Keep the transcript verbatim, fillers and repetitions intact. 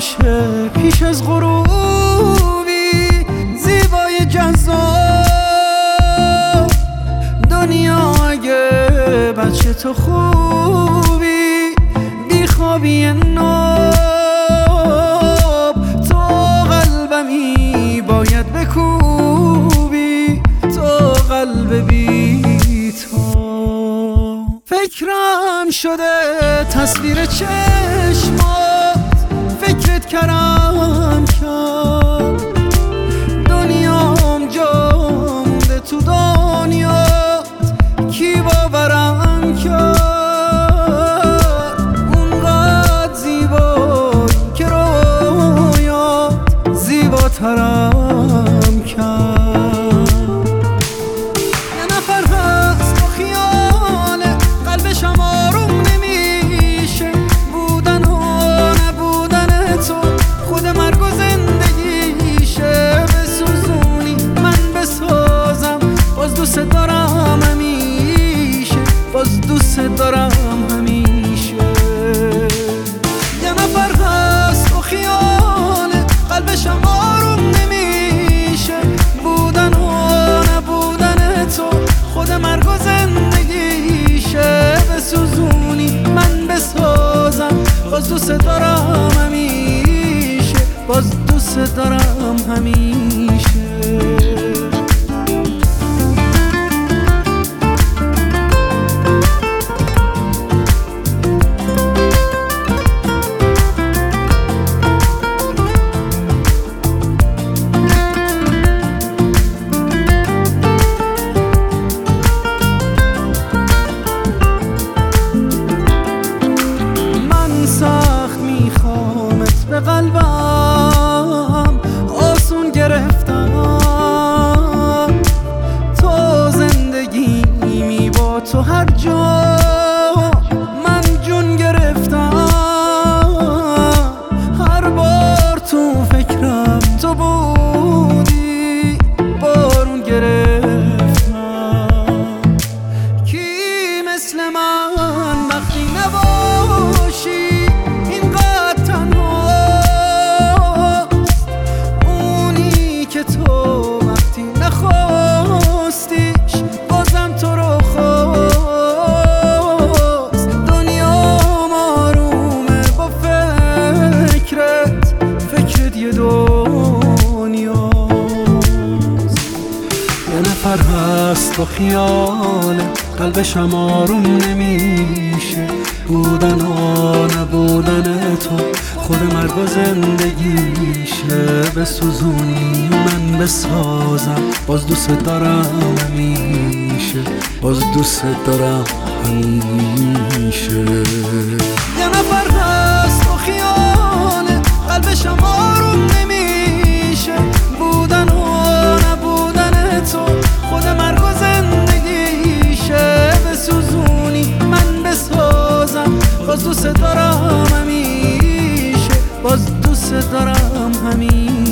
همیشه پیش از غروبی زیبای جذاب. دنیا اگه بچه تو خوبی بیخوابی ناب، تو قلبمی باید بکوبی، تو قلب بی تو. فکرم شده تصویر چشمات، فکرت کردم کرد. دنیام جا مونده تو دنیات، کی باورم کرد. اونقدر زیبایی که رویات زیباترم کرد. یه نفر هست با خیال قلبشم آروم نمیشه، بودن و نبودن تو خود مرگ و زندگیشه. بسوزونی من بسازم، باز دوست دارم همیشه، باز دوست دارم همیشه. یه نفر هست با خیال قلبشم آروم نمیشه، بودن و نبودن تو خود مرگ و زندگیشه. بسوزونی من بسازم، باز دوست دارم همیشه، باز دوست دارم همیشه. به قلبم آسون گرفتم، تو زندگیمی با تو هر جا من جون گرفتم. هر بار تو فکرم تو بودی بارون گرفتم. کی مثل من وقتی نباشی هست با خیال قلبشم آروم نمیشه، بودن و نبودن تو خود مرگ و زندگیشه. بسوزونی من بسازم، باز دوست دارم همیشه، باز دوست دارم همیشه. یه نفر هست با خیال قلبشم آروم نمیشه، بودن و نبودن تو خود مرگ و زندگیشه. بسوزونی من بسازم، باز دوست دارم همیشه، باز دوست دارم همیشه.